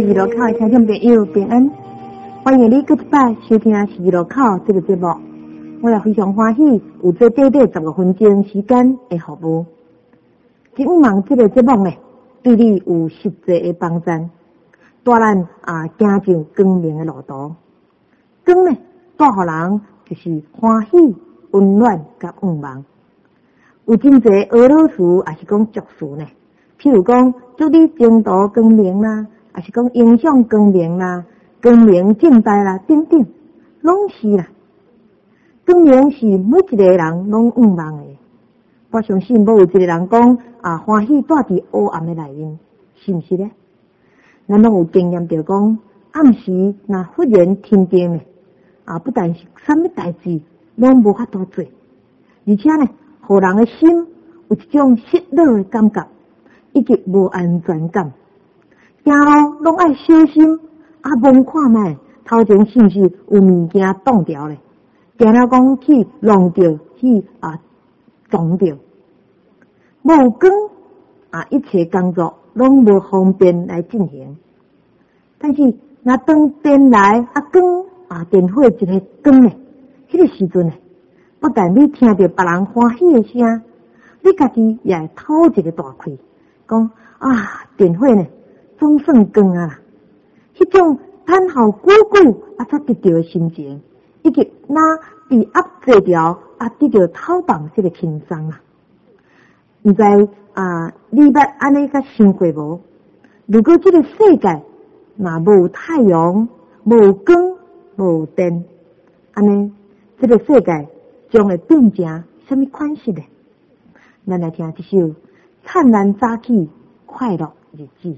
是二路口的听众朋友平安，欢迎你搁一摆收听是二路口这个节目。我也非常欢喜有这短短15分钟时间的服务。希望这个节目呢，对你有实际的帮助，带咱行上光明的路途。光呢，带予人就是欢喜、温暖甲愿望。有真侪俄罗斯也是讲祝词呢，譬如讲祝你前途光明啦，也是讲影响光明啦、光明正大啦等等，拢是啦。光明是每一个人拢愿望的。我相信无有一个人讲欢喜住伫黑暗的内面，是毋是咧？咱拢有经验着讲，暗时若忽然天亮咧，不但是啥物代志拢无法度做，而且呢，互人的心有一种失落的感觉，以及无安全感。行路拢爱小心，望看卖头前是毋是有物件挡掉咧？惊了讲去弄着去撞着，无光一切工作拢无方便来进行。但是若当电来光电火一个光咧，迄个时阵咧，不但你听到别人欢喜的声，你家己也会透一个大气，讲电火呢总算光啦。迄种叹号久久才得到的心情，以及那被压制掉得到透放这个轻松啦。毋知你捌安尼甲想过无？如果这个世界若无太阳、无光、无电，安尼这个世界将会变成什么款式呢？咱来听一首灿烂早起快乐日子。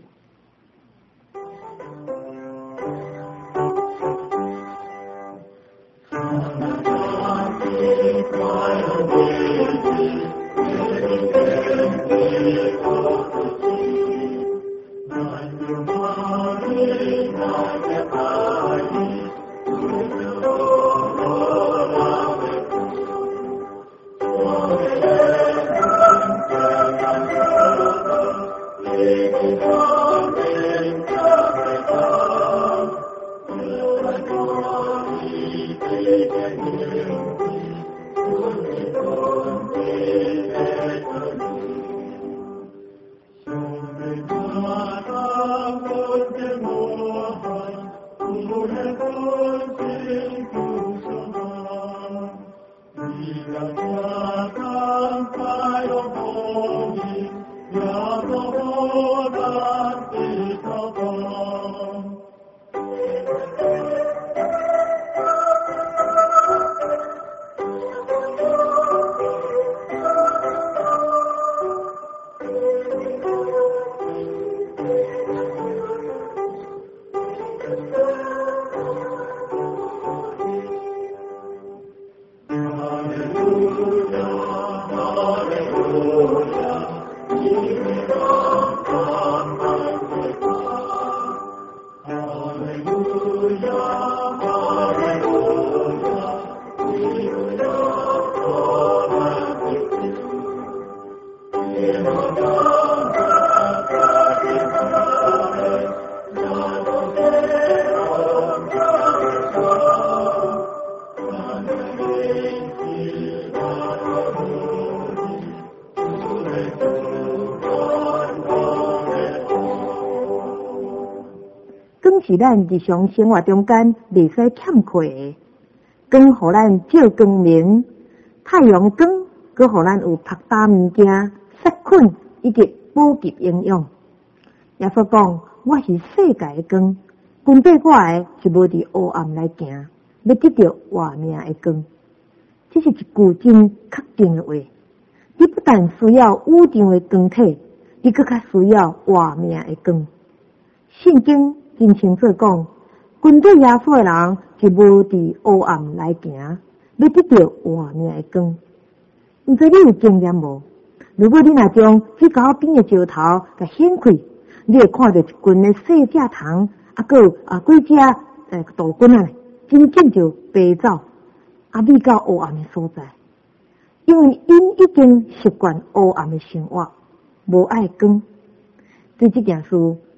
是咱日常生活中间袂使欠缺的，光互咱照光明，太阳光佮互咱有拍打物件、杀菌以及补给营养。耶稣讲，我是世界的光，跟对我的是无伫黑暗来行，要得到活命的光。这是一句真确定的话。你不但需要宇宙的光体，你更较需要活命的光。圣经真清楚讲，跟对耶稣的人是无伫黑暗来行，要得到活命的光。毋知你有经验无？如果你若将迄高边的石头甲掀开，你会看到一群的细只虫，几只大菌真正就飞走，飞到黑暗的所在。因为因已经习惯黑暗的生活，无爱光。对这件事，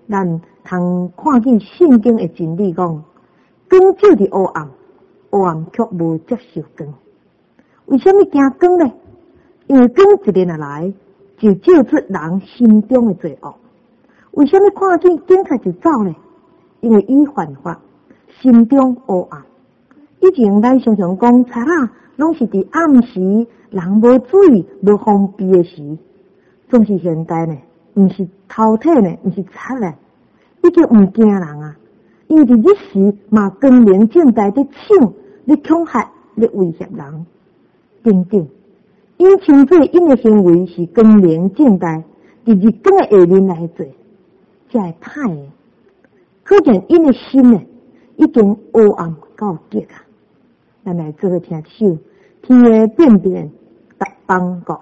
咱通看见圣经的真理讲，光照伫黑暗，黑暗却无接受光。为什么惊光呢？因为光一日来，就照出人心中的罪恶。为什么看见警察就走呢？因为伊犯法，心中黑暗。以前咱常常讲贼仔拢是伫暗时，人无注意、无防备的时，总是现代呢，毋是偷体呢，毋是贼呢，已经毋惊人啊。因为伫日时嘛光明正大伫抢、咧恐吓、咧威胁人，等等。因称做因的行为是光明正大，伫日光的下面来做，才会歹的。可见因的心呢，已经黑暗到极啊！咱来做伙听一首《天的变变逐邦国》。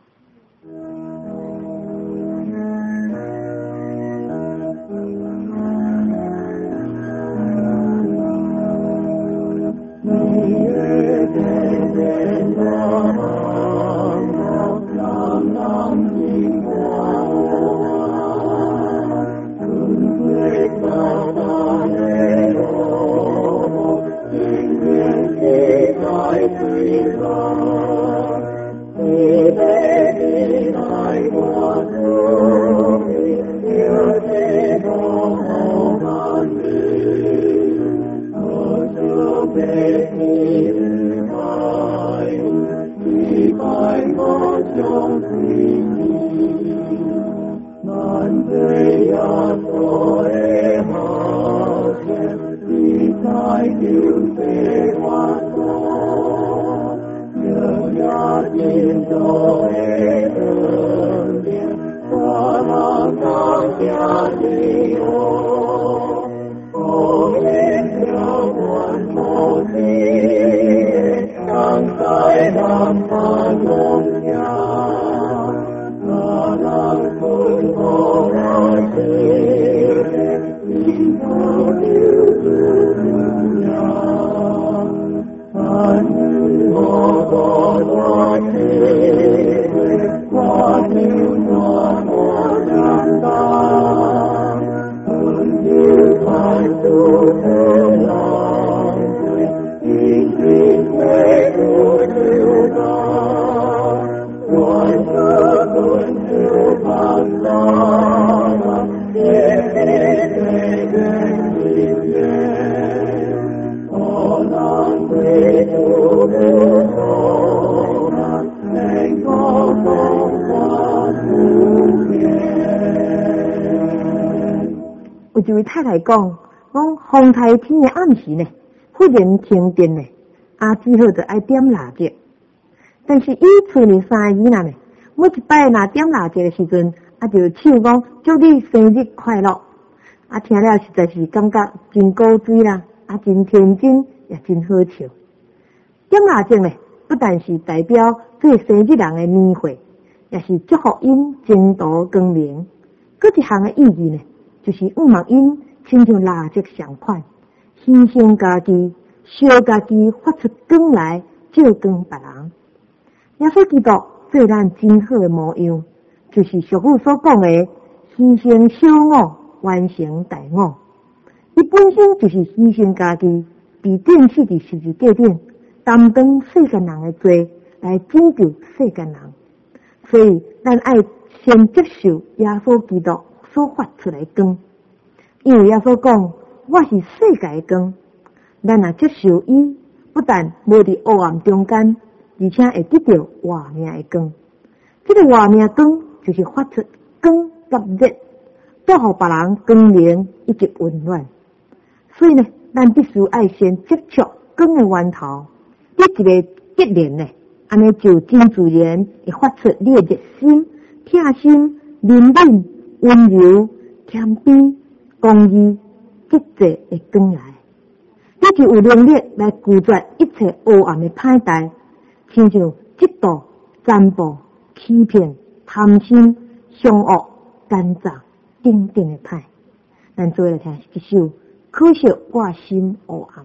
有一位太太讲风台天的暗时呢，忽然停电呢，只好就爱点蜡烛。但是伊厝里3个囡仔呢，每一摆若点蜡烛的时阵，就唱讲祝你生日快乐。听了实在是感觉真古锥啦，真天真，也真好笑。点蜡烛呢，不但是代表做生日人的年会，也是祝福因前途光明。搁一项的意义呢，就是毋望因亲像蜡烛相款，牺牲家己，烧家己，发出光来，照光别人。耶稣基督做咱真好的模样，就是俗语所讲的牺牲小我，完成大我。伊本身就是牺牲家己，被钉死伫十字架顶，担当世间人的罪，来拯救世间人。所以咱爱先接受耶稣基督所发出来的光，因为耶稣讲我是世界的光。咱若接受伊，不但无伫黑暗中间，而且会得到活命的光。这个活命光就是发出光甲热，带互别人光明以及温暖。所以呢，咱必须爱先接触光的源头，这一个结连呢，安尼就真自然会发出你的热心、疼心、怜悯、温柔、谦卑、公义、节制的光来。你就有能力来拒绝一切黑暗的歹代，亲像嫉妒、占卜、欺骗、贪心、凶恶、奸诈等等的歹。咱做来听一首可惜我心黑暗。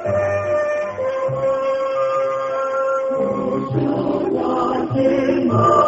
可惜我心黑暗。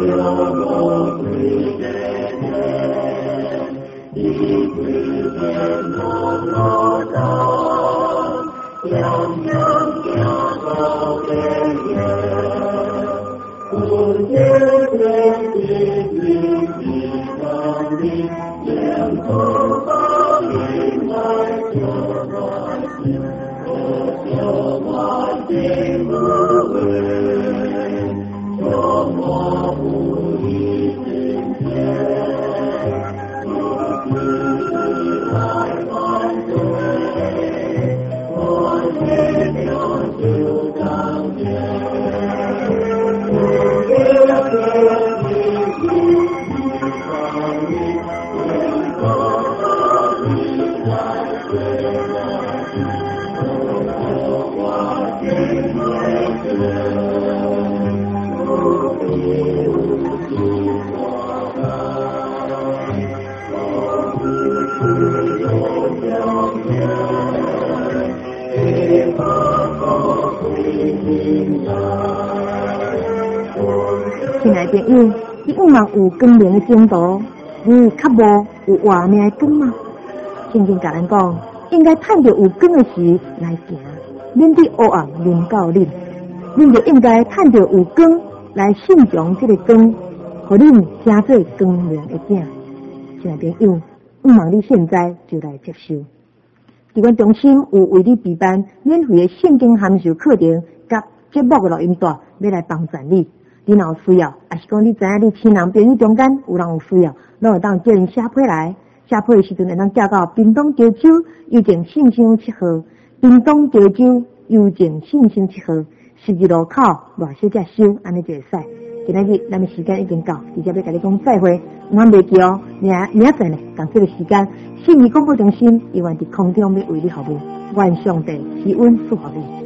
亲爱的朋友，你有嘛有光明的前途？你较无有活命的光吗？圣经甲咱讲，应该趁着有光的时来行，免伫黑暗临到恁。恁就应该趁着有光来信从这个光，互恁成做光明的子。亲爱的朋友，望你现在就来接受。伫阮中心有为你备办免费的圣经函授课程，甲节目的录音带，要来帮助你。你若有需要，还是讲你知影你亲人朋友中间有人有需要，咱会当叫因写批来，写批的时阵会当寄到屏东潮州邮政信箱7号，屏东潮州邮政信箱7号，12路口偌小只收，安尼就会使。今仔日咱的时间已经到，直接要甲你讲再会，我袂记哦，明仔载呢，同这个时间，信义广播中心永远伫空中要为你服务，愿上帝赐恩祝福你。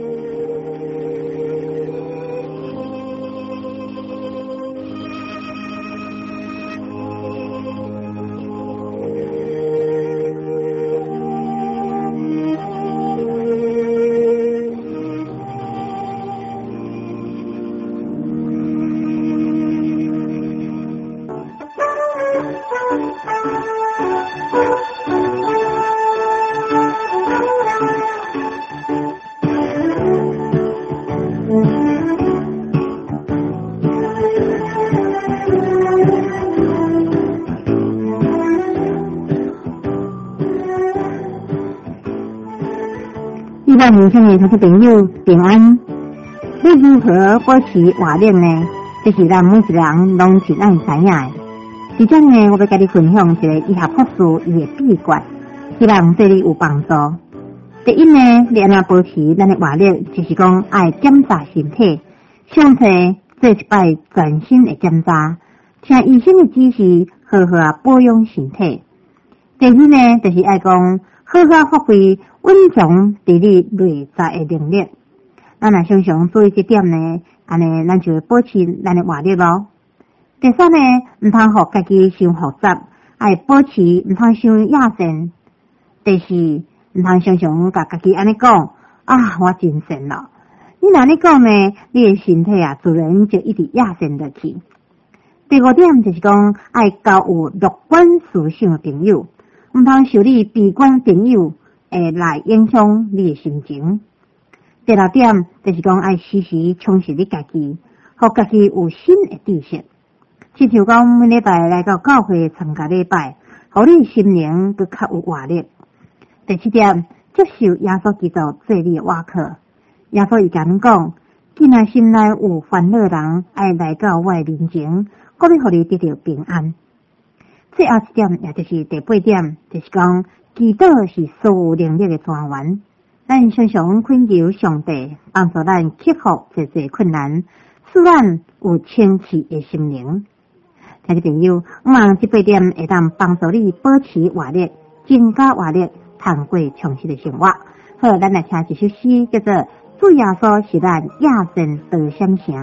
希望年轻的同学朋友平安。你如何保持活力呢？这是咱每一个人拢是咱知影的。伫这呢，我要甲你分享一个医学博士伊的秘诀，希望对你有帮助。第一呢，你安怎保持咱的活力，就是讲爱检查身体，上册做一摆全身的检查，听医生的指示，好好保养身体。第二呢，就是爱讲好好发挥稳强伫你内在的能力。咱若常常注意这点呢，安尼咱就会保持咱的活力咯。第三呢，唔通互家己伤复杂，爱保持唔通伤亚神。第四，唔通常常甲家己安尼讲啊，我真神咯。你若安尼讲呢，你的身体啊，自然就一直亚神落去。第五点就是讲爱交有乐观思想的朋友，唔通受你悲观朋友来影响你的心情。第六点就是讲爱时时充实你家己，互家己有新的知识。亲像讲每礼拜来到教会参加礼拜，互你心灵更较有活力。第七点，接受耶稣基督做你的瓦克。耶稣伊甲恁讲，既然心内有烦恼人，爱来到我的面前，我要互你得到平安。最后一点，也就是第八点，就是讲祈祷是所有能力的泉源。咱常常恳求上帝帮助咱克服这些困难，使咱有清澈的心灵。听众朋友，这8点会当帮助你保持活力，增加活力，通过充实的生活。好，咱来听一首诗，叫做《主耶稣是咱亚神得相城》。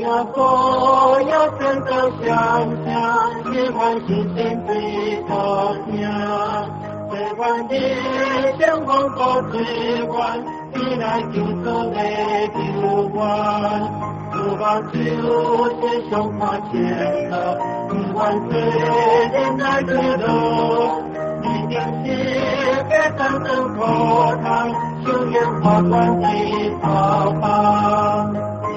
所有真的想象，也换新鲜最高兴。台湾的生活高之关，依赖救助的救援，不把就是上花钱了，台湾最人来之乐，一定是别当成课堂，修炼法官的好棒。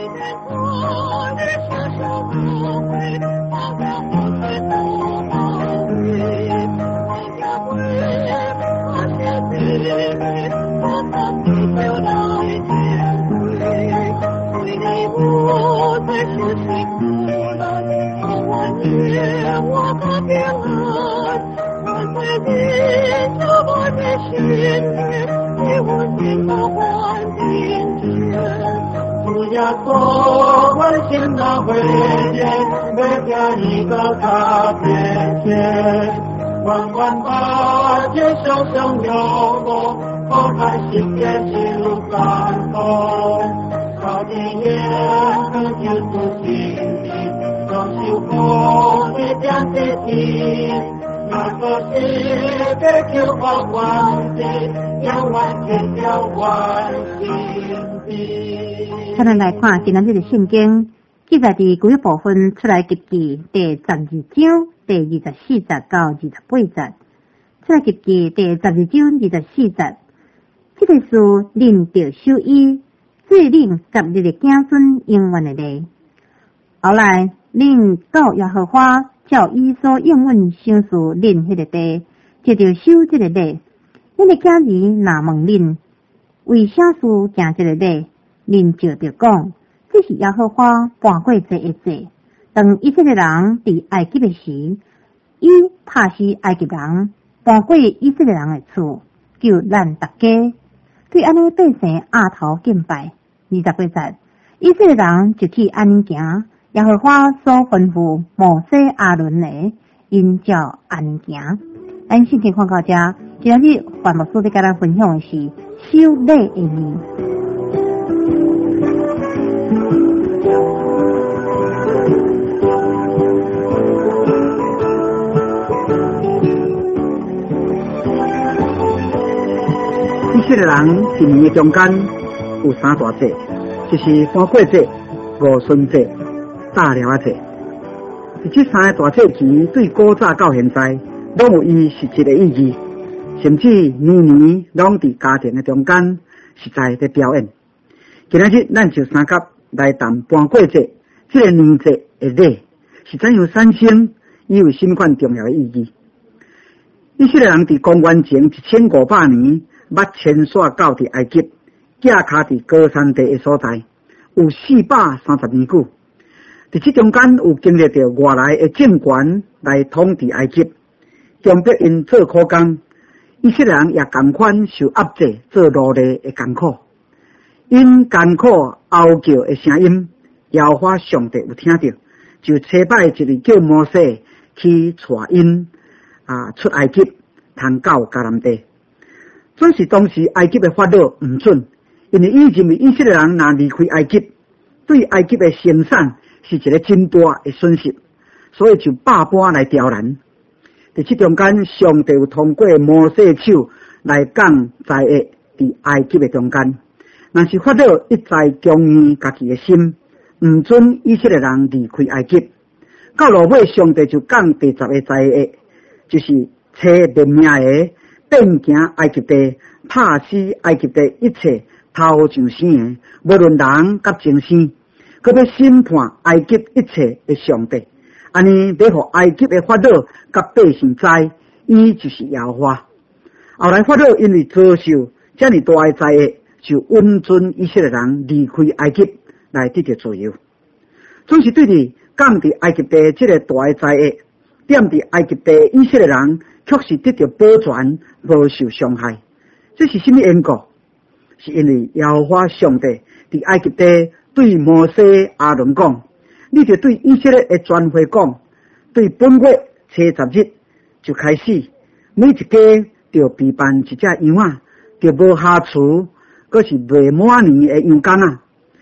我关心那回见，每天一个卡片签，万万把这手上有我，我开心也是路感动，到底也很有自信的，装修过的点滴滴，那个是被求好关系，要完全要完心的。 咱来看今仔日的圣经，记载伫几个部分出来记记第12章第24节到28节，出来记记第12章24节。这个是恁着守伊，最恁甲你的子孙永远的例。后来恁到耶和华照伊所应允成事恁迄个地，就着守这个例。恁的家人若问恁为啥事行这个例？恁就着讲，这是耶和华搬过这一切。当以色列人伫埃及的时，伊拍死埃及人，搬过以色列人的厝，救咱大家。对安尼百姓压头敬拜。28节，以色列人就去安尼行，耶和华所吩咐摩西亚伦的，因照安尼行。咱先看到这，今日范牧师在跟咱分享的是守礼的义。 以色列人一年的中间有三大节，就是搬过节、五旬节、大寮节。这三个大节期对古早到现在，拢有伊实质的意义，甚至年年拢伫家庭的中间实在在表演。今仔日咱就三甲来谈搬过节，这个年节的礼是怎样产生，伊有什么款重要的意义？以色列人伫公元前1500年。捌迁徙到伫埃及，架卡伫高山地的所在，有430年久。伫这中间有经历着外来的政权来统治埃及，强迫因做苦工，以色列人也同款受压制做奴隶的艰苦。因艰苦嗷叫的声音，耶和华上帝有听到，就差派一个叫摩西去带因出埃及，通到迦南地。准是当时埃及的法律唔准，因为伊认为以色列人若离开埃及，对埃及的生产是一个真大的损失，所以就百般来刁难。在这中间，上帝有通过摩西手来讲在的伫埃及的中间，若是法律一再强硬家己的心，唔准以色列人离开埃及。到落尾，上帝就讲第10个在的，就是车连命的。变行埃及地，拍死埃及地一切头上生的，无论人甲精神，佮要审判埃及一切的上帝。安尼要互埃及的法律甲百姓知，伊就是耶和华。后来法律因为遭受这么大的灾厄，就允准以色列人离开埃及来得到自由。总是对伫降伫埃及地这个大的灾厄，踮伫埃及地以色列人。确实得到保全，无受伤害。这是什么缘故？是因为耶和华上帝伫埃及地对摩西亚伦讲，你就对以色列的全会讲，对本月初10日就开始，每一家就备办一只羊仔，就无下厨，阁是未满年的羊羹啊。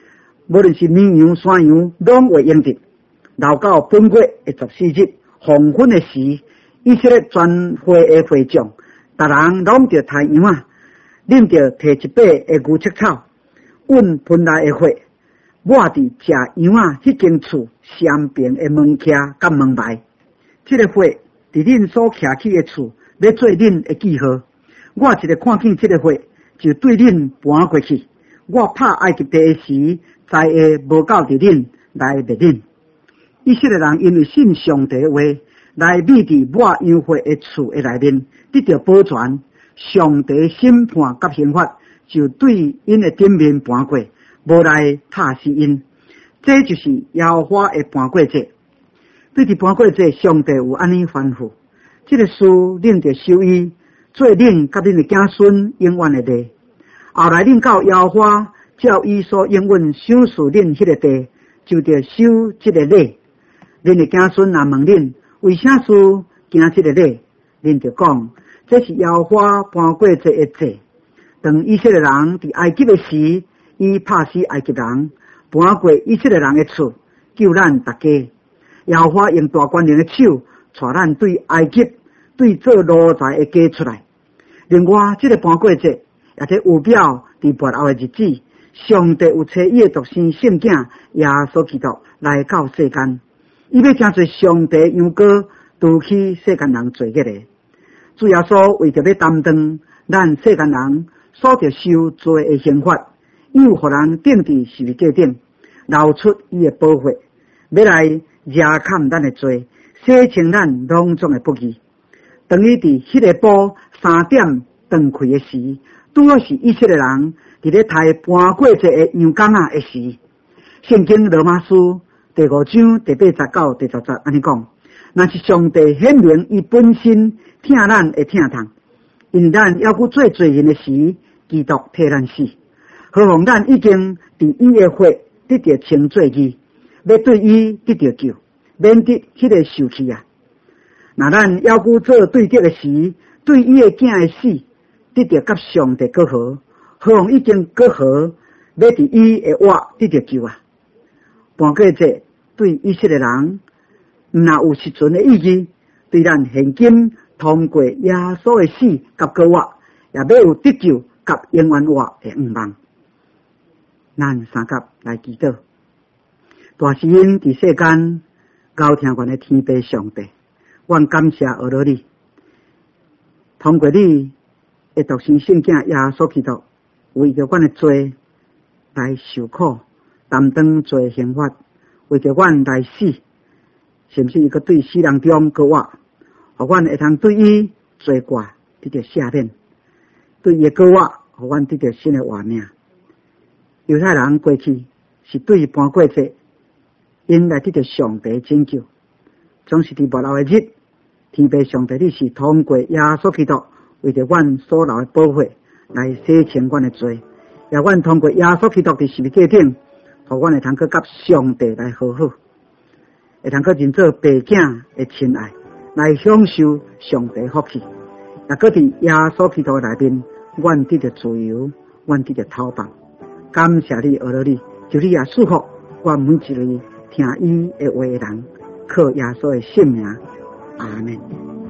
无论是绵羊、山羊，拢会用得。留到本月的14日黄昏的时，以色列全会的会众，逐人拢着抬羊啊，拎着摕一把的牛膝草，运盆内的火，抹伫食羊啊迄间厝山边的门徛甲门牌。这个火伫恁所徛起的厝，要做恁的记号。我一个看见这个火，就对恁搬过去。我拍埃及地的时，知会无够伫恁来灭恁。以色列人因为信上帝的话，来秘伫抹羊火的厝的内面，得到保全。上帝审判甲刑罚就对因的顶面搬过，无来杀死因。这就是耶和华的搬过节。对伫搬过节，上帝有安尼吩咐：这个事恁着守伊，做恁甲恁的子孙永远的地。后来恁到耶和华照伊所应允赏赐恁迄个地，就着守这个礼。恁的子孙若问恁为啥事行这个礼，恁就讲这是耶和华搬过节的节。当以色列人伫埃及的时，伊拍死埃及人，搬过以色列人的厝，救咱大家。耶和华用大权能的手，带咱对埃及、对做奴才的家出来。另外，这个搬过节也在有表伫末后的日子，上帝有找伊的独生圣囝耶稣基督来到世间。伊要成做上帝羊羔，除去世间人罪孽的。主耶稣为着要担当咱世间人所着受罪的刑罚，伊有互人钉伫十字架顶，流出伊的宝血，要来遮砍咱的罪，洗清咱拢总的不义。当伊伫迄个晡3点断开的时，拄好是以色列人伫咧抬搬过节的羊羔仔的时。圣经罗马书第5章第89、第10节安尼讲：若是上帝显明伊本身疼咱会疼痛，因咱要搁做罪人的时，基督替咱死。何况咱已经伫伊的血得到称罪义，要对伊得到救，免得迄个受气啊！那咱要搁做对的时，对伊的囝的死得到甲上帝和好，何况已经和好，要伫伊的活得到救啊！搬过节对以色列人若有实存的意义，对咱现今通过耶稣的死甲过活，也要有得救甲永远活的愿望。咱三甲来祈祷。大慈恩伫世间高听阮的天父上帝，阮感谢阿罗你，通过你的独生圣囝耶稣基督，为着阮的罪来受苦，担当罪刑罚，为着阮来死，甚至伊个对死人中过活，互阮会通对伊罪过得到赦免，对伊过活，互阮得到新的活命。犹太人过去是对搬过节，因来得到上帝拯救，总是伫末后的日，天父上帝你是通过耶稣基督，为着阮所流的宝血来洗清阮的罪，也阮通过耶稣基督伫十字架顶，互阮会通去甲上帝来和好，会通去认做爸囝的亲爱，来享受上帝福气，也搁伫耶稣基督内面，阮得到自由，阮得到逃放。感谢你，阿罗你，就你也祝福阮每一位听伊的话的人，靠耶稣的圣名，阿门。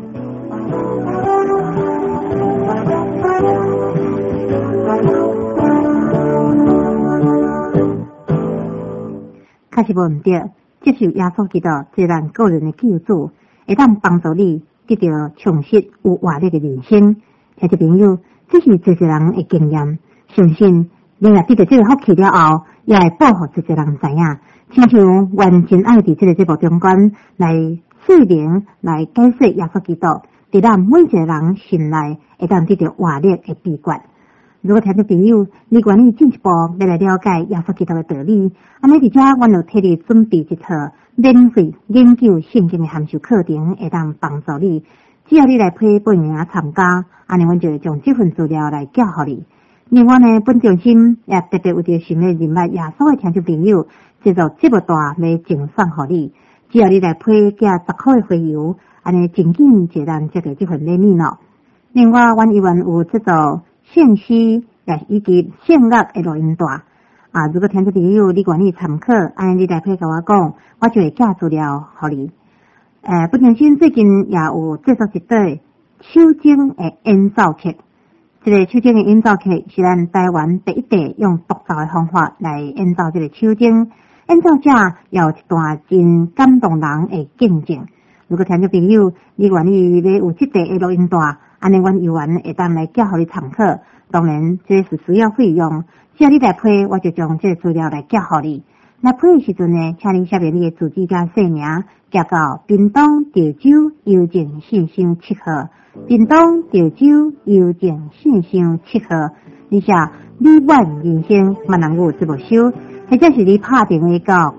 确实无毋对，接受耶稣基督做咱个人的救主，会当帮助你得到充实有活力的人生。听众朋友，这是这些人的经验，相信你若得到这个福气了后，也会保护这些人知影。亲像阮真爱伫这个节目中间来说明、来解释耶稣基督伫咱每一个人心内会当得到活力的秘诀。如果听众朋友你愿意进一步要来了解耶稣基督的道理，安尼伫遮阮就替你准备一套免费研究圣经的函授课程，会当帮助你。只要你来批报名参加，安尼阮就会将这份资料来寄互你。另外呢，本中心也特别为着想要认识耶稣的听众朋友，制作这么大来赠送互你。只要你来批加10块的会邮，安尼真紧就咱接到这份礼物咯。另外，阮依然有制作线丝也以及线乐的录音带， 如果听众朋友你愿意参考，安尼你来配甲我讲，我就会寄资料互你。不停心最近也有制作一对手整的演奏曲，这个手整的演奏曲是咱台湾第一代用独奏的方法来演奏这个手整。演奏者也有一段真感动人的见证。如果听众朋友你愿意要有这个的录音带，安尼阮有缘会当来寄互你参考。当然，这是需要费用。只要你来批，我就将这个资料来寄互你。来批的时阵呢，请你写明你的住址甲姓名，寄到屏东潮州邮政信箱7号。屏东潮州邮政信箱7号。你写你愿人生闽南语这部书，或者是你拍电话到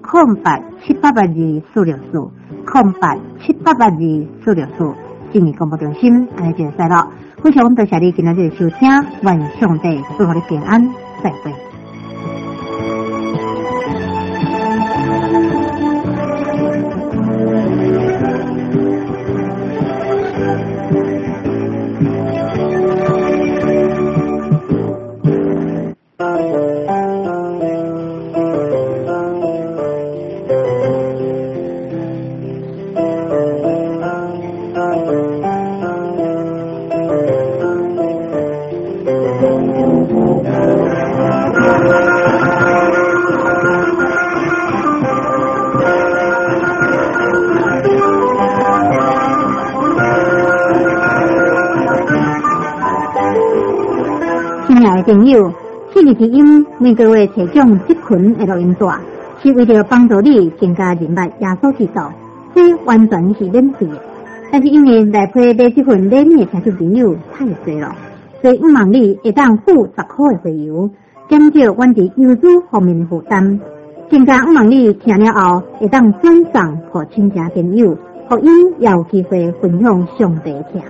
0878824640，0878824640，新义广播中心，安尼就会使了。非常多谢你今仔日收听，愿上帝祝福你平安，再会。朋友，信义之音每个月提供这群的录音带，是为了帮助你增加人脉耶稣基督，这完全是免费的。但是因为来批买这份礼物的听众朋友太多了，所以望你会当付10块的费用，减少阮伫邮资方面的负担。更加望你听了后会当转送给亲戚朋友，互伊也有机会分享上帝听。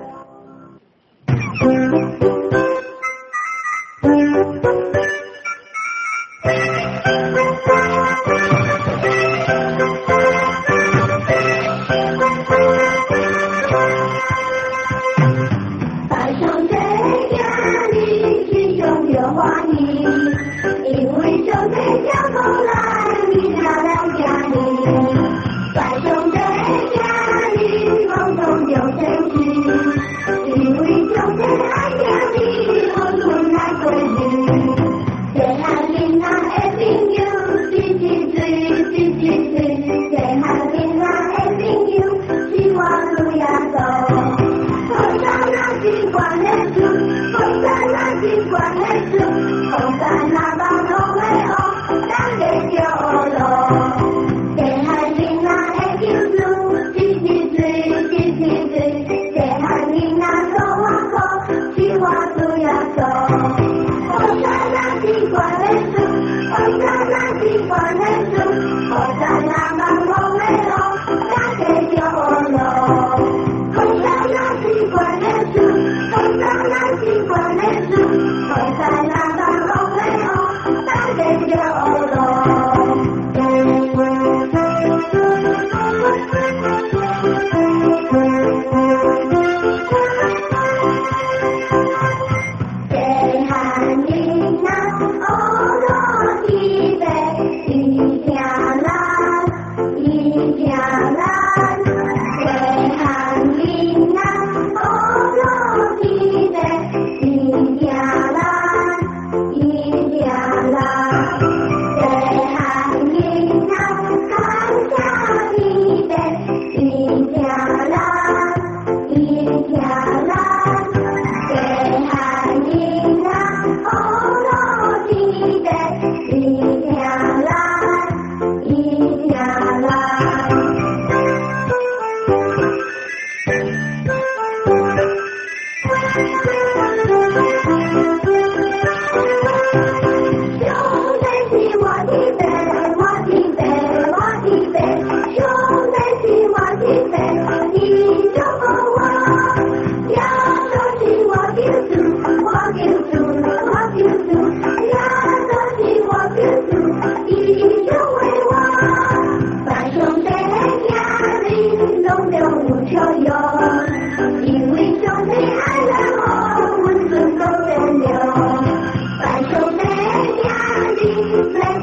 Thank you.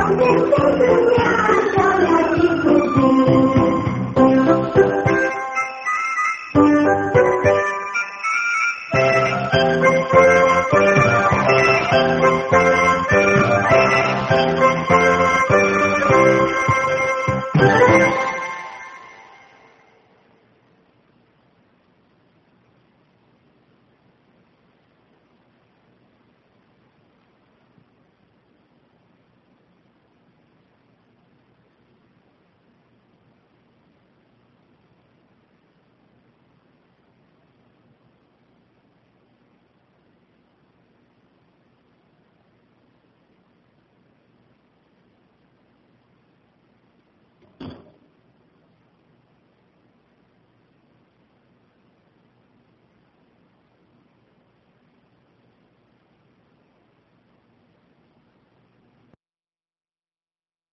我们就是娘。